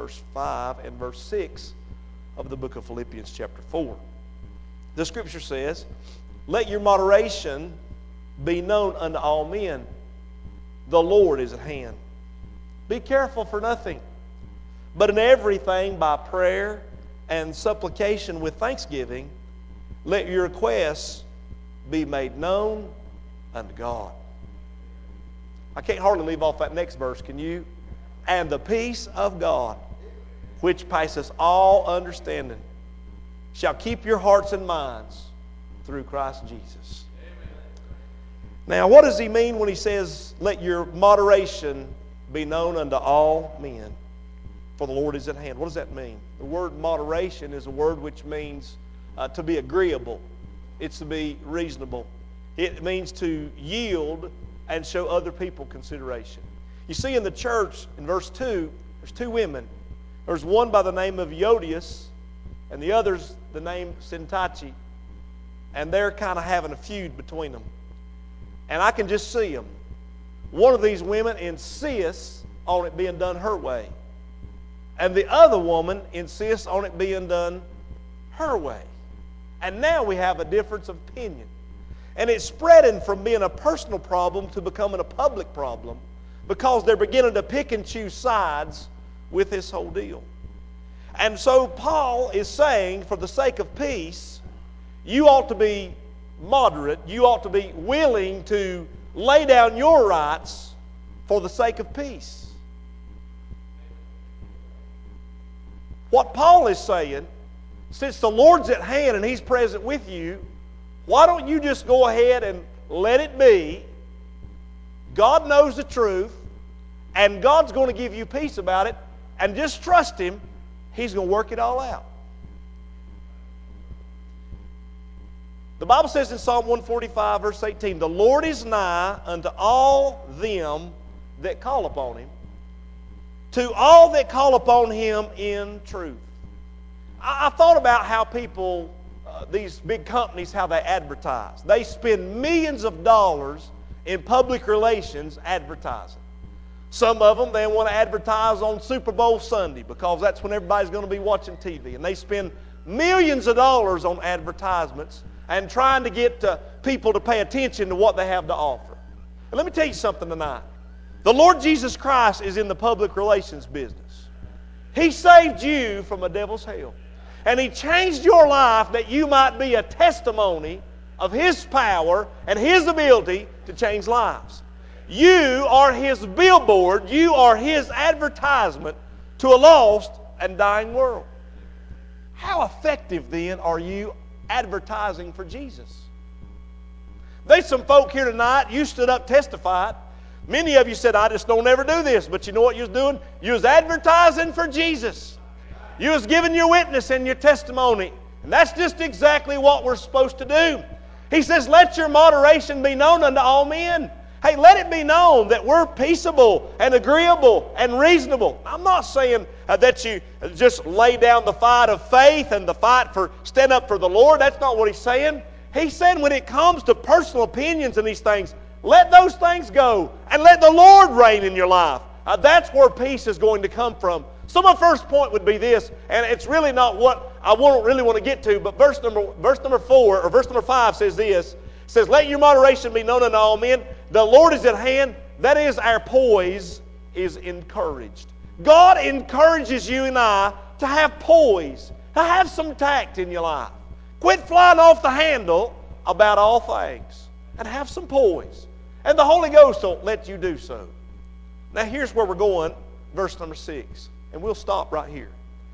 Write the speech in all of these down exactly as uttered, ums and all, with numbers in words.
verse five and verse six of the book of Philippians chapter four. The scripture says, "Let your moderation be known unto all men. The Lord is at hand. Be careful for nothing, but in everything by prayer and supplication with thanksgiving, let your requests be made known unto God." I can't hardly leave off that next verse, can you? "And the peace of God, which passeth all understanding, shall keep your hearts and minds through Christ Jesus." Now, what does he mean when he says, "Let your moderation be known unto all men, for the Lord is at hand"? What does that mean? The word moderation is a word which means uh, to be agreeable. It's to be reasonable. It means to yield and show other people consideration. You see in the church, in verse two, there's two women. There's one by the name of Euodias, and the other's the name Syntyche. And they're kind of having a feud between them. And I can just see them. One of these women insists on it being done her way. And the other woman insists on it being done her way. And now we have a difference of opinion. And it's spreading from being a personal problem to becoming a public problem because they're beginning to pick and choose sides with this whole deal. And so Paul is saying, for the sake of peace, you ought to be moderate. You ought to be willing to lay down your rights for the sake of peace. What Paul is saying, since the Lord's at hand and He's present with you, why don't you just go ahead and let it be? God knows the truth, and God's going to give you peace about it, and just trust Him. He's going to work it all out. The Bible says in Psalm one forty-five, verse eighteen, "The Lord is nigh unto all them that call upon Him, to all that call upon Him in truth." I, I thought about how people, uh, these big companies, how they advertise. They spend millions of dollars in public relations advertising. Some of them, they want to advertise on Super Bowl Sunday because that's when everybody's going to be watching T V. And they spend millions of dollars on advertisements and trying to get uh, people to pay attention to what they have to offer. And let me tell you something tonight. The Lord Jesus Christ is in the public relations business. He saved you from a devil's hell. And He changed your life that you might be a testimony of His power and His ability to change lives. You are His billboard. You are His advertisement to a lost and dying world. How effective then are you advertising for Jesus? There's some folk here tonight, you stood up, testified. Many of you said, "I just don't ever do this." But you know what you was doing? You was advertising for Jesus. You was giving your witness and your testimony. And that's just exactly what we're supposed to do. He says, "Let your moderation be known unto all men." Hey, let it be known that we're peaceable and agreeable and reasonable. I'm not saying uh, that you just lay down the fight of faith and the fight for stand up for the Lord. That's not what He's saying. He's saying when it comes to personal opinions and these things, let those things go and let the Lord reign in your life. Uh, that's where peace is going to come from. So my first point would be this, and it's really not what I won't really want to get to, but verse number verse number four or verse number five says this. It says, "Let your moderation be known unto all men. The Lord is at hand." That is, our poise is encouraged. God encourages you and I to have poise, to have some tact in your life. Quit flying off the handle about all things and have some poise. And the Holy Ghost will let you do so. Now here's where we're going, verse number six. And we'll stop right here.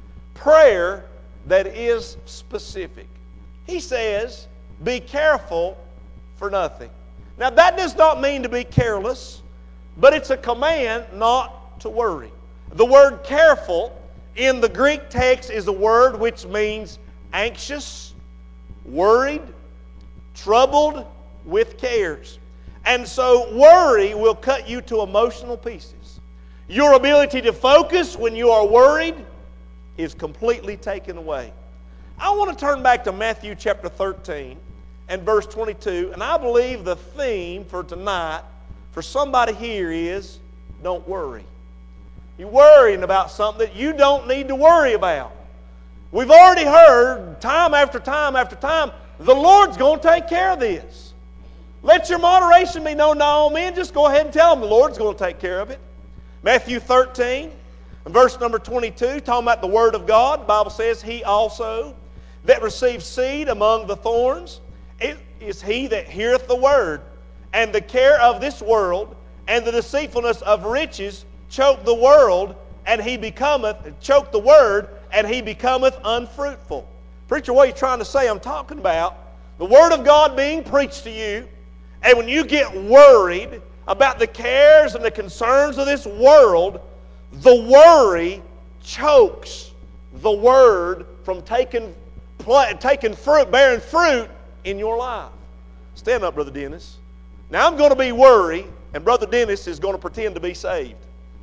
Prayer that is specific. He says, "Be careful for nothing." Now that does not mean to be careless, but it's a command not to worry. The word careful in the Greek text is a word which means anxious, worried, troubled with cares. And so worry will cut you to emotional pieces. Your ability to focus when you are worried is completely taken away. I want to turn back to Matthew chapter thirteen and verse twenty-two, and I believe the theme for tonight for somebody here is don't worry. You're worrying about something that you don't need to worry about. We've already heard time after time after time, the Lord's going to take care of this. Let your moderation be known to all men. Just go ahead and tell them the Lord's going to take care of it. Matthew thirteen, verse number twenty-two, talking about the Word of God. The Bible says, He also that receives seed among the thorns is he that heareth the Word, and the care of this world and the deceitfulness of riches choke the world, and he becometh, choke the Word, and he becometh unfruitful. Preacher, what are you trying to say? I'm talking about the Word of God being preached to you, and when you get worried about the cares and the concerns of this world, the worry chokes the Word from taking, taking fruit, bearing fruit in your life. Stand up, Brother Dennis. Now I'm going to be worried, and Brother Dennis is going to pretend to be saved.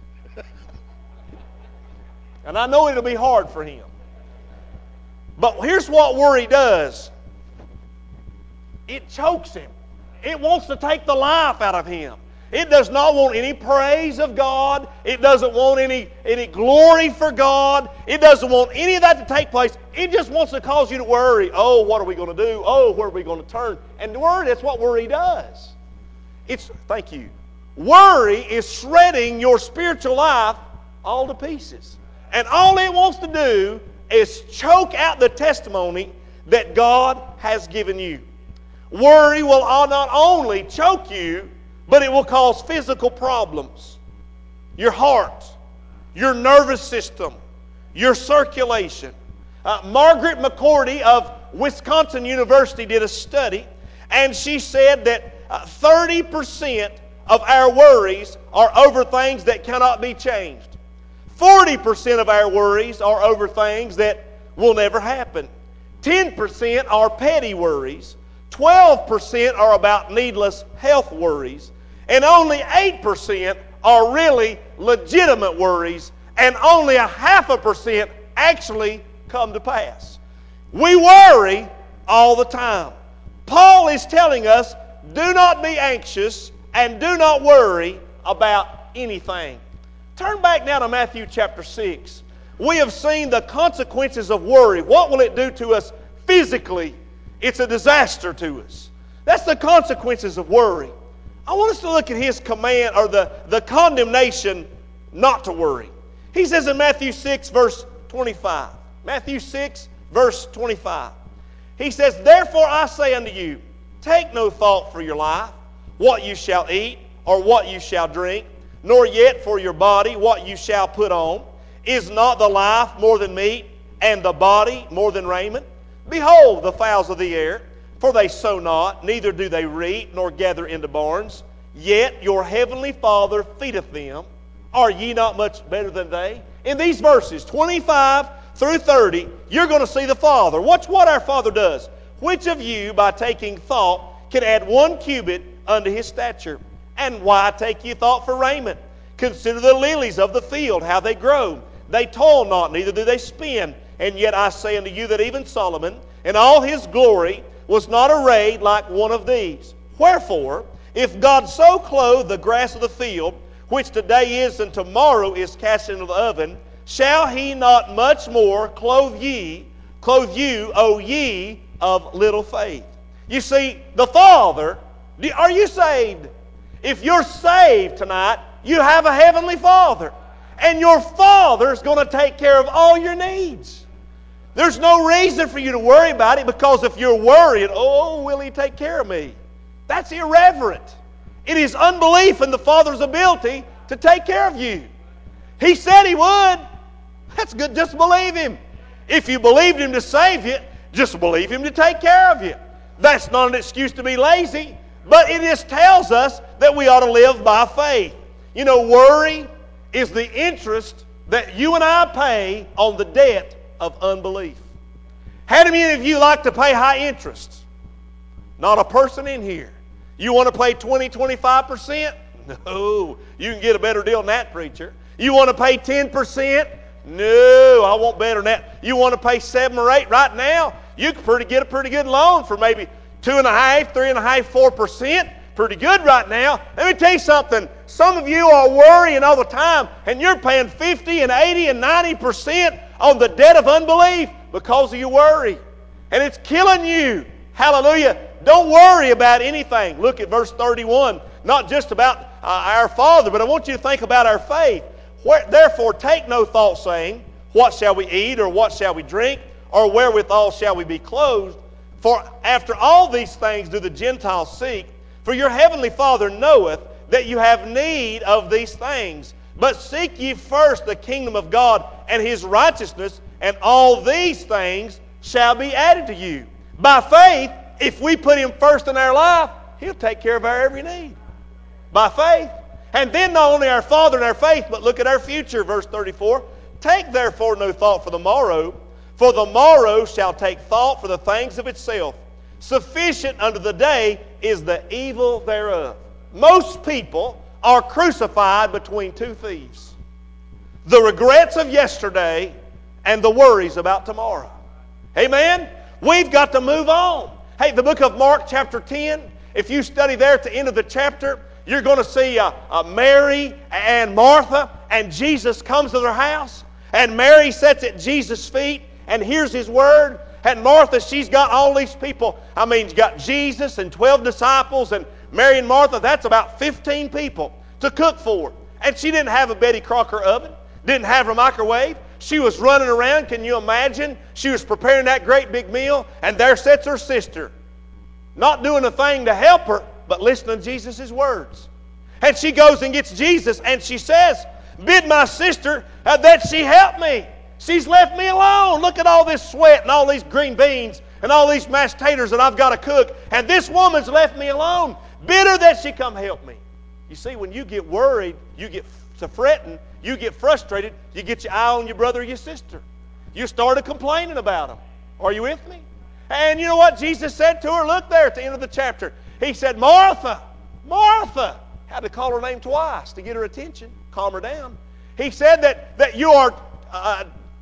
And I know it'll be hard for him. But here's what worry does. It chokes him. It wants to take the life out of him. It does not want any praise of God. It doesn't want any, any glory for God. It doesn't want any of that to take place. It just wants to cause you to worry. Oh, what are we going to do? Oh, where are we going to turn? And worry, that's what worry does. It's, thank you. Worry is shredding your spiritual life all to pieces. And all it wants to do is choke out the testimony that God has given you. Worry will not only choke you, but it will cause physical problems. Your heart, your nervous system, your circulation. Uh, Margaret McCordy of Wisconsin University did a study, and she said that uh, thirty percent of our worries are over things that cannot be changed. forty percent of our worries are over things that will never happen. ten percent are petty worries. twelve percent are about needless health worries. And only eight percent are really legitimate worries. And only a half a percent actually come to pass. We worry all the time. Paul is telling us, do not be anxious and do not worry about anything. Turn back now to Matthew chapter six. We have seen the consequences of worry. What will it do to us physically? It's a disaster to us. That's the consequences of worry. I want us to look at his command, or the, the condemnation not to worry. He says in Matthew six, verse twenty-five. Matthew six, verse twenty-five. He says, therefore I say unto you, take no thought for your life, what you shall eat, or what you shall drink, nor yet for your body, what you shall put on. Is not the life more than meat, and the body more than raiment? Behold the fowls of the air, for they sow not, neither do they reap, nor gather into barns. Yet your heavenly Father feedeth them. Are ye not much better than they? In these verses, twenty-five through thirty, you're going to see the Father. Watch what our Father does. Which of you, by taking thought, can add one cubit unto his stature? And why take ye thought for raiment? Consider the lilies of the field, how they grow. They toil not, neither do they spin. And yet I say unto you that even Solomon, in all his glory, was not arrayed like one of these. Wherefore, if God so clothe the grass of the field, which today is and tomorrow is cast into the oven, shall he not much more clothe ye, clothe you, O ye of little faith? You see, the Father, are you saved? If you're saved tonight, you have a heavenly Father. And your Father's going to take care of all your needs. There's no reason for you to worry about it, because if you're worried, oh, will He take care of me? That's irreverent. It is unbelief in the Father's ability to take care of you. He said He would. That's good. Just believe Him. If you believed Him to save you, just believe Him to take care of you. That's not an excuse to be lazy, but it just tells us that we ought to live by faith. You know, worry is the interest that you and I pay on the debt of unbelief. How many of you like to pay high interest? Not a person in here. You want to pay twenty, twenty-five percent? No. You can get a better deal than that, preacher. You want to pay ten percent? No, I want better than that. You want to pay seven or eight right now? You can pretty get a pretty good loan for maybe two and a half, three and a half, four percent. Pretty good right now. Let me tell you something. Some of you are worrying all the time, and you're paying fifty and eighty and ninety percent on the debt of unbelief because of your worry. And it's killing you. Hallelujah. Don't worry about anything. Look at verse thirty-one. Not just about uh, our Father, but I want you to think about our faith. Where, Therefore, take no thought, saying, what shall we eat, or what shall we drink, or wherewithal shall we be clothed? For after all these things do the Gentiles seek. For your heavenly Father knoweth that you have need of these things. But seek ye first the kingdom of God and His righteousness, and all these things shall be added to you. By faith, if we put Him first in our life, He'll take care of our every need. By faith. And then not only our Father and our faith, but look at our future, verse thirty-four. Take therefore no thought for the morrow, for the morrow shall take thought for the things of itself. Sufficient unto the day is the evil thereof. Most people are crucified between two thieves. The regrets of yesterday and the worries about tomorrow. Amen? We've got to move on. Hey, the book of Mark chapter ten, if you study there at the end of the chapter, you're going to see uh, uh, Mary and Martha, and Jesus comes to their house, and Mary sits at Jesus' feet and hears His word. And Martha, she's got all these people. I mean, she's got Jesus and twelve disciples, and Mary and Martha, that's about fifteen people to cook for. And she didn't have a Betty Crocker oven, didn't have a microwave. She was running around, can you imagine? She was preparing that great big meal, and there sits her sister, not doing a thing to help her, but listening to Jesus' words. And she goes and gets Jesus, and she says, bid my sister uh, that she help me. She's left me alone. Look at all this sweat and all these green beans and all these mashed taters that I've got to cook. And this woman's left me alone. Bid her that she come help me. You see, when you get worried, you get to fretting, you get frustrated, you get your eye on your brother or your sister. You started complaining about them. Are you with me? And you know what Jesus said to her? Look there at the end of the chapter. He said, Martha, Martha. Had to call her name twice to get her attention, calm her down. He said that, that you are uh,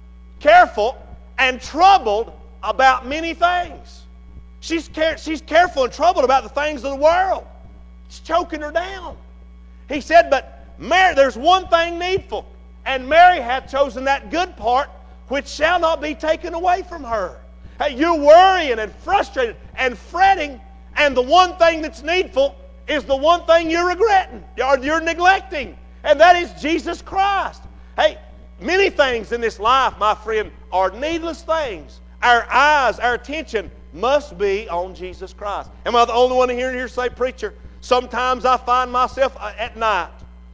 careful and troubled about many things. She's, care, she's careful and troubled about the things of the world. It's choking her down. He said, but Mary, there's one thing needful, and Mary hath chosen that good part which shall not be taken away from her. Hey, you're worrying and frustrated and fretting, and the one thing that's needful is the one thing you're regretting or you're neglecting, and that is Jesus Christ. Hey, many things in this life, my friend, are needless things. Our eyes, our attention must be on Jesus Christ. Am I the only one here here say, preacher, sometimes I find myself at night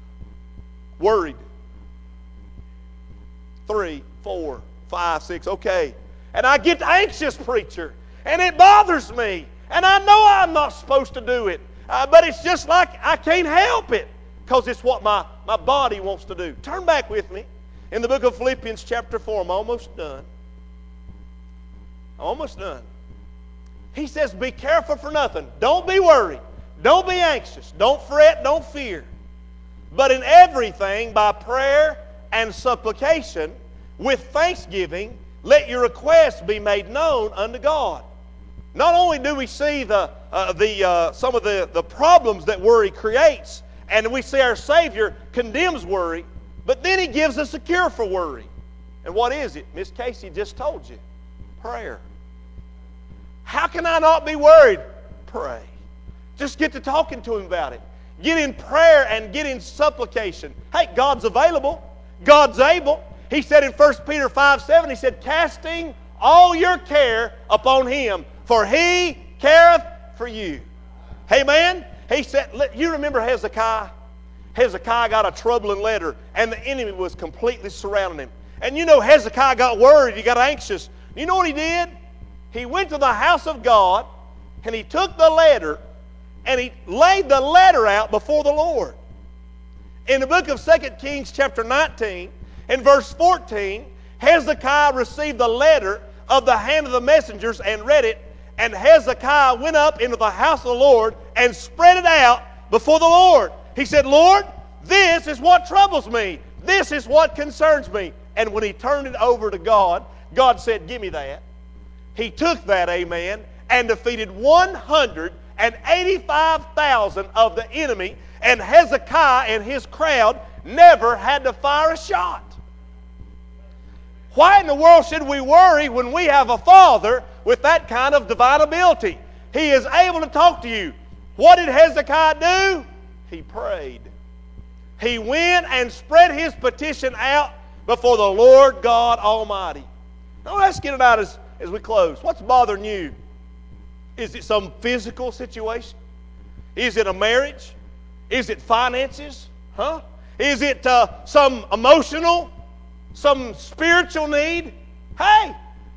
worried. Three, four, five, six, okay. And I get anxious, preacher, and it bothers me. And I know I'm not supposed to do it. Uh, but it's just like I can't help it because it's what my, my body wants to do. Turn back with me in the book of Philippians chapter four. I'm almost done. I'm almost done. He says, be careful for nothing. Don't be worried. Don't be anxious. Don't fret. Don't fear. But in everything, by prayer and supplication, with thanksgiving, let your requests be made known unto God. Not only do we see the, uh, the, uh, some of the, the problems that worry creates, and we see our Savior condemns worry, but then He gives us a cure for worry. And what is it? Miss Casey just told you. Prayer. How can I not be worried? Pray. Just get to talking to Him about it. Get in prayer and get in supplication. Hey, God's available. God's able. He said in First Peter five seven, He said, casting all your care upon Him, for He careth for you. Amen? He said, you remember Hezekiah? Hezekiah got a troubling letter, and the enemy was completely surrounding him. And you know Hezekiah got worried, he got anxious. You know what he did? He went to the house of God, and he took the letter, and he laid the letter out before the Lord. In the book of Second Kings chapter nineteen, in verse fourteen, Hezekiah received the letter of the hand of the messengers and read it, and Hezekiah went up into the house of the Lord and spread it out before the Lord. He said, Lord, this is what troubles me. This is what concerns me. And when he turned it over to God, God said, give me that. He took that, amen, and defeated one hundred eighty-five thousand of the enemy, And Hezekiah and his crowd never had to fire a shot. Why in the world should we worry when we have a Father with that kind of divine ability? He is able to talk to you. What did Hezekiah do? He prayed. He went and spread his petition out before the Lord God Almighty. Now let's get it out as, as we close. What's bothering you? Is it some physical situation? Is it a marriage? Is it finances? Huh? Is it uh, some emotional, some spiritual need? Hey,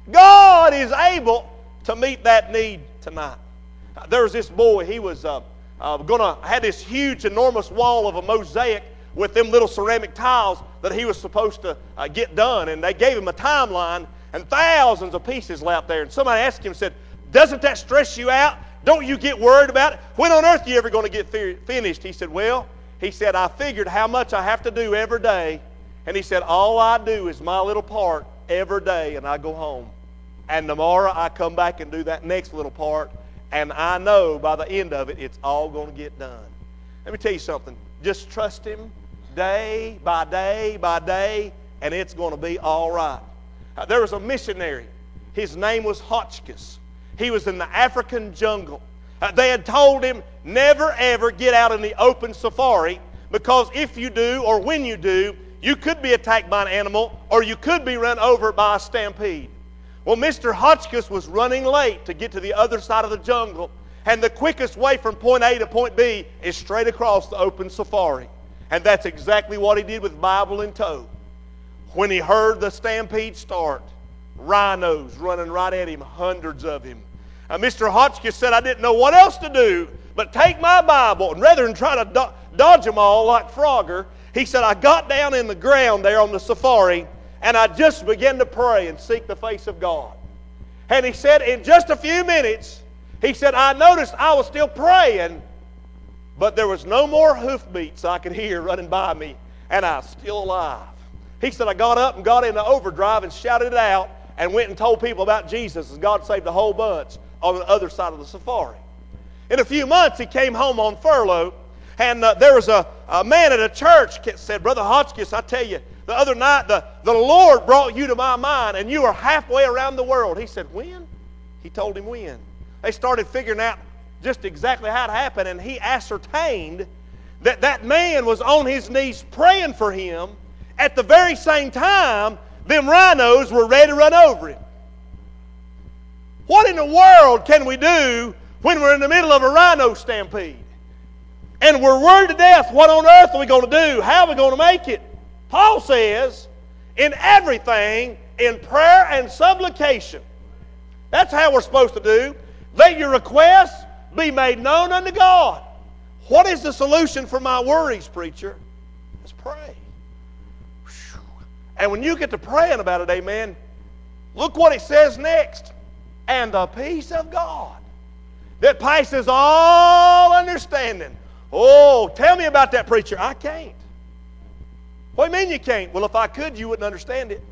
God is able to meet that need tonight. Uh, there was this boy, he was uh, uh, going to had this huge, enormous wall of a mosaic with them little ceramic tiles that he was supposed to uh, get done. And they gave him a timeline, and thousands of pieces lay out there. And somebody asked him, said, doesn't that stress you out? Don't you get worried about it? When on earth are you ever going to get fi- finished? He said, well, he said, I figured how much I have to do every day. And he said, all I do is my little part every day, and I go home. And tomorrow I come back and do that next little part, and I know by the end of it, it's all going to get done. Let me tell you something. Just trust Him day by day by day, and it's going to be all right. Uh, there was a missionary. His name was Hotchkiss. He was in the African jungle. Uh, they had told him, never ever get out in the open safari, because if you do, or when you do, you could be attacked by an animal, or you could be run over by a stampede. Well, Mister Hotchkiss was running late to get to the other side of the jungle, and the quickest way from point A to point B is straight across the open safari. And that's exactly what he did with Bible in tow. When he heard the stampede start, rhinos running right at him, hundreds of him. Uh, Mister Hotchkiss said, I didn't know what else to do but take my Bible, and rather than try to do- dodge them all like Frogger, he said, I got down in the ground there on the safari, and I just began to pray and seek the face of God. And he said, in just a few minutes, he said, I noticed I was still praying, but there was no more hoofbeats I could hear running by me, and I was still alive. He said, I got up and got into overdrive and shouted it out and went and told people about Jesus, and God saved a whole bunch on the other side of the safari. In a few months, he came home on furlough, and uh, there was a, a man at a church that said, Brother Hotchkiss, I tell you, the other night the, the Lord brought you to my mind, and you are halfway around the world. He said, when? He told him when. They started figuring out just exactly how it happened, and he ascertained that that man was on his knees praying for him at the very same time them rhinos were ready to run over him. What in the world can we do when we're in the middle of a rhino stampede? And we're worried to death, what on earth are we going to do? How are we going to make it? Paul says, in everything, in prayer and supplication. That's how we're supposed to do. Let your requests be made known unto God. What is the solution for my worries, preacher? Let's pray. And when you get to praying about it, amen, look what it says next. And the peace of God that passes all understanding. Oh, tell me about that, preacher. I can't. What do you mean you can't? Well, if I could, you wouldn't understand it.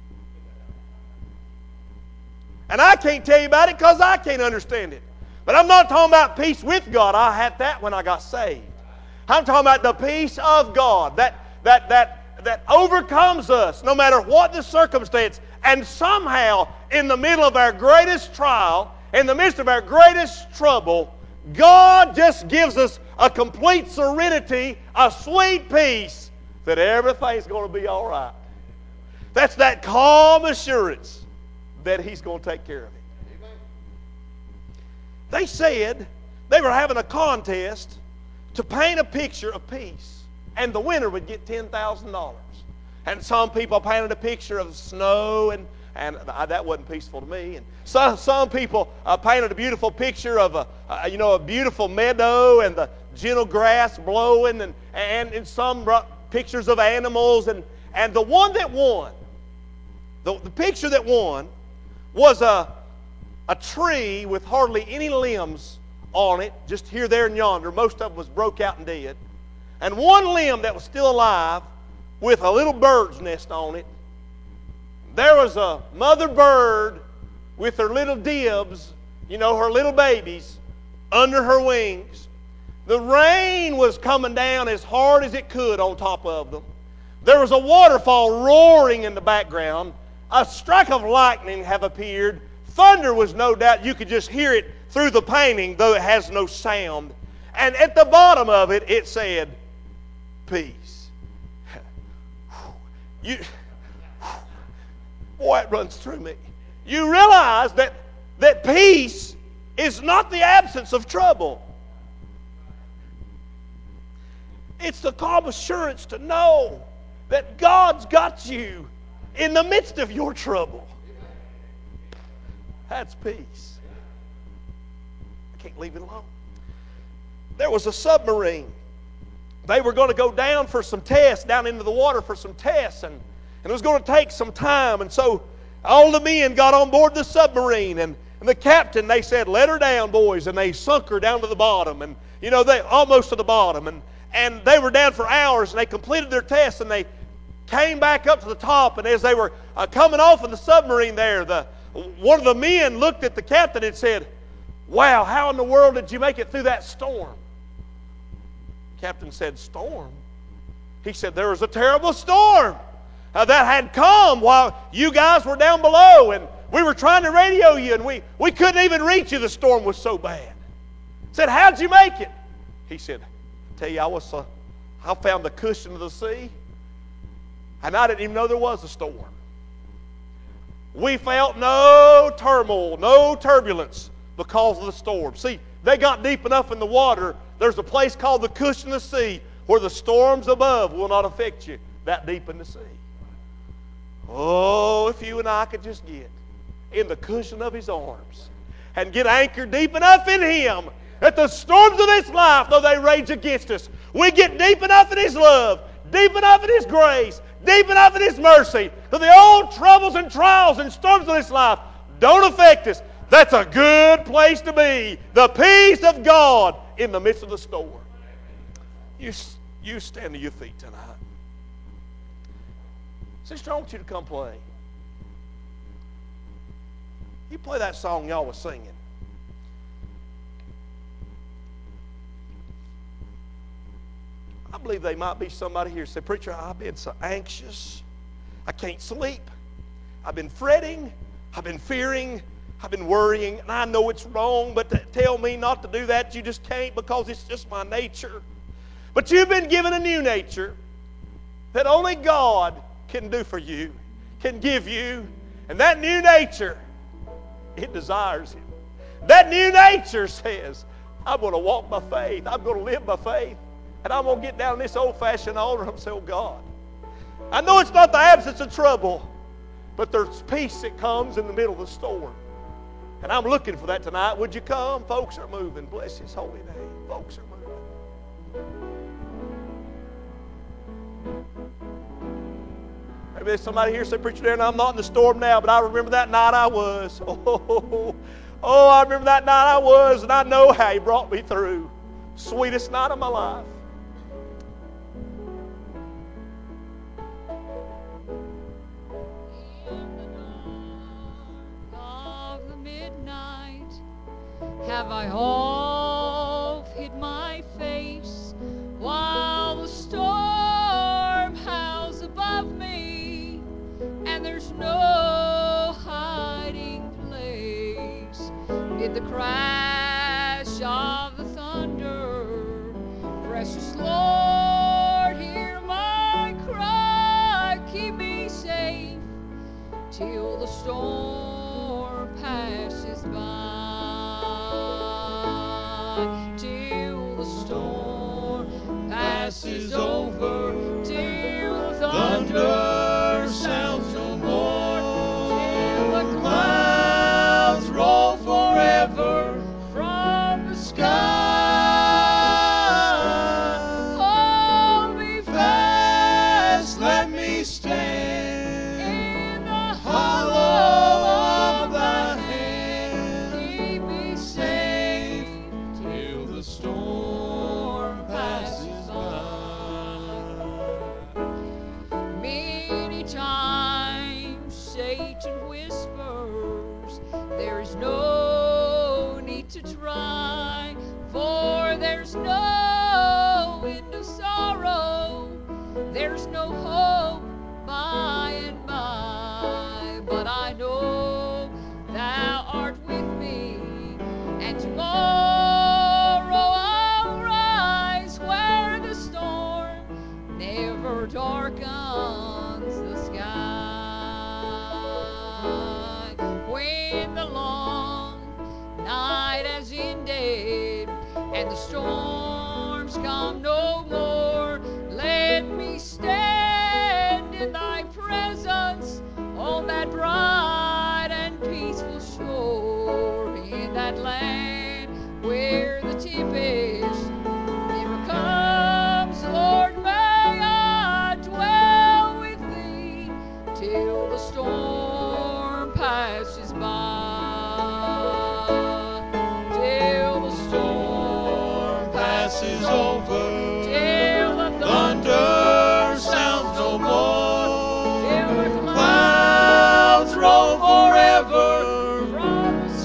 And I can't tell you about it because I can't understand it. But I'm not talking about peace with God. I had that when I got saved. I'm talking about the peace of God that that that that overcomes us no matter what the circumstance. And somehow, in the middle of our greatest trial, in the midst of our greatest trouble, God just gives us a complete serenity, a sweet peace that everything's going to be all right. That's that calm assurance that He's going to take care of it. Amen. They said they were having a contest to paint a picture of peace, and the winner would get ten thousand dollars. And some people painted a picture of snow, and, and that wasn't peaceful to me. And some, some people uh, painted a beautiful picture of a, uh, you know, a beautiful meadow and the gentle grass blowing, and, and, and some brought pictures of animals. And, and the one that won, the, the picture that won was a, a tree with hardly any limbs on it, just here, there, and yonder. Most of them was broke out and dead. And one limb that was still alive with a little bird's nest on it. There was a mother bird with her little dibs, you know, her little babies, under her wings. The rain was coming down as hard as it could on top of them. There was a waterfall roaring in the background. A strike of lightning have appeared. Thunder was no doubt. You could just hear it through the painting, though it has no sound. And at the bottom of it, it said, peace. You, boy, it runs through me. You realize that, that peace is not the absence of trouble. It's the calm assurance to know that God's got you in the midst of your trouble. That's peace. I can't leave it alone. There was a submarine. They were going to go down for some tests, down into the water for some tests, and, and it was going to take some time. And so all the men got on board the submarine, and, and the captain, they said, let her down, boys, and they sunk her down to the bottom, and you know, they almost to the bottom, and And they were down for hours, and they completed their tests, and they came back up to the top. And as they were uh, coming off of the submarine there, the, one of the men looked at the captain and said, wow, how in the world did you make it through that storm? The captain said, storm? He said, there was a terrible storm uh, that had come while you guys were down below, and we were trying to radio you, and we, we couldn't even reach you. The storm was so bad. He said, how'd you make it? He said, tell you, I was uh, I found the cushion of the sea, and I didn't even know there was a storm. We felt no turmoil, no turbulence because of the storm. See, they got deep enough in the water. There's a place called the cushion of the sea where the storms above will not affect you that deep in the sea. Oh, if you and I could just get in the cushion of His arms and get anchored deep enough in Him that the storms of this life, though they rage against us, we get deep enough in His love, deep enough in His grace, deep enough in His mercy, that the old troubles and trials and storms of this life don't affect us. That's a good place to be. The peace of God in the midst of the storm. You, you stand to your feet tonight. Sister, I want you to come play. You play that song y'all was singing. I believe there might be somebody here who said, preacher, I've been so anxious. I can't sleep. I've been fretting. I've been fearing. I've been worrying. And I know it's wrong, but to tell me not to do that, you just can't because it's just my nature. But you've been given a new nature that only God can do for you, can give you. And that new nature, it desires Him. That new nature says, I'm going to walk by faith. I'm going to live by faith. And I'm going to get down this old-fashioned altar and say, oh God, I know it's not the absence of trouble, but there's peace that comes in the middle of the storm. And I'm looking for that tonight. Would you come? Folks are moving. Bless His holy name. Folks are moving. Maybe there's somebody here say, preacher, Darren, I'm not in the storm now, but I remember that night I was. Oh, oh, I remember that night I was, and I know how He brought me through. Sweetest night of my life. Have I oft hid my face while the storm howls above me, and there's no hiding place in the crash of the thunder. Precious Lord, hear my cry, keep me safe till the storm passes by. Till the storm passes over, till the thunder sounds no more, till the clouds roll forever from the sky. Hold me fast, let me stand in the hollow of thy hand. Keep me safe till the storm passes by. Many times Satan whispers, there is no need to try, for there's There's no end of sorrow, there's no hope by and by, but I know thou art with me, and tomorrow I'll rise where the storm never darkens the sky. When the long night has ended and the storms come no more, let me stand in thy presence on that bright and peaceful shore, in that land where the tempest never comes. Lord, may I dwell with thee till the storm passes by, till the storm passes over, till the thunder sounds no more, till the clouds roll forever from the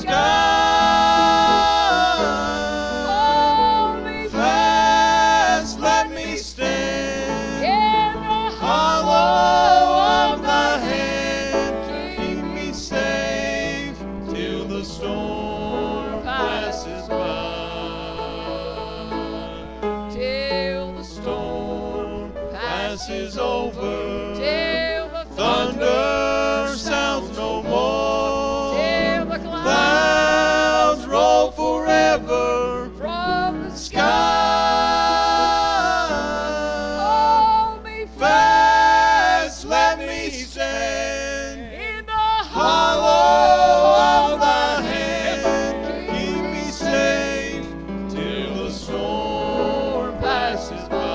sky. Hold me fast, let me stand in the hollow of thy hand. Keep me safe till the storm passes by, till the storm passes over, till the thunder sounds no more, till the clouds roll forever from the sky. Hold me fast, let me stand in the hollow of thy hand. Keep me safe till the storm passes by.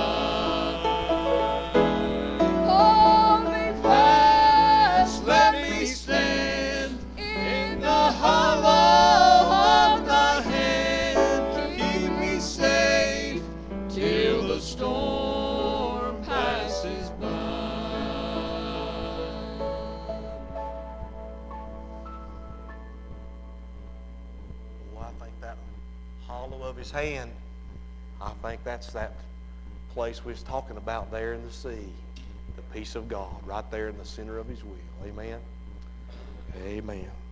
Hold me fast, let me stand in the hollow of thy hand. Keep me safe till the storm passes by. Oh, I think that hollow of his hand, I think that's that place we was talking about there in the sea. The peace of God right there in the center of his will. Amen. Amen.